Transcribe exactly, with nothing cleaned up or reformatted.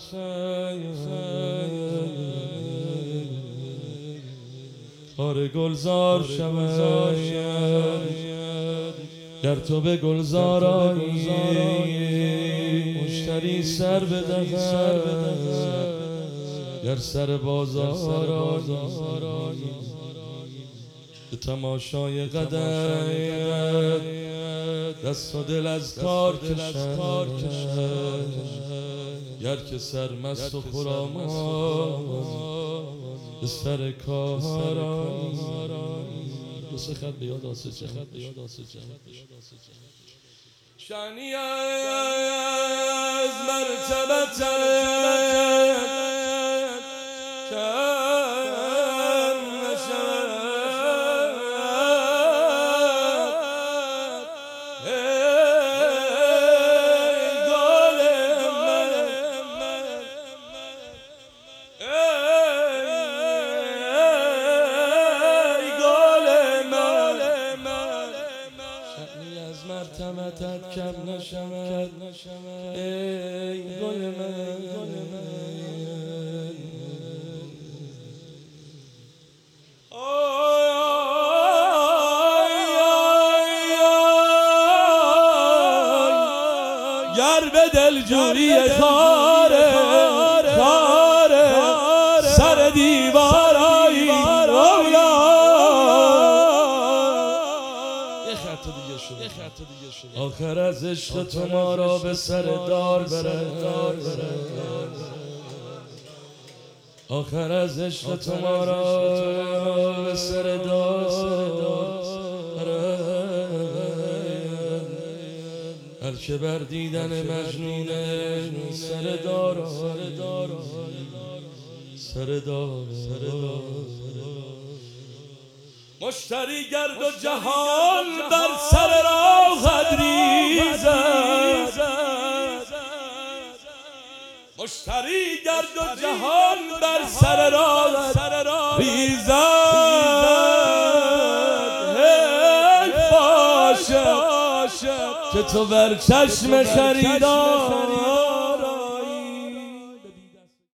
کار گلزار شود گر تو به گلزار آیی مشتری سر بدهد گر سر بازار آیی به تماشای قدرت دست و دل از کار کشد گر که سرمست و خرامان به سر کار آیی دو سه خط به یاد آسه چه شانی از مرتبت مرتبتت کم نشود ای گل من گر به دلجویی خاره خاره سر دیوار آیی آخر از عشق تو ما را به سر دار بره آخر از عشق تو ما را به سر دار هر که بر دیدن مجنون سر دار سر دار مشتری گرد و جهان بر سر راهت ریزد مشتری گرد و جهان بر سر راهت ریزد ای باشه که تو بر چشم خریدار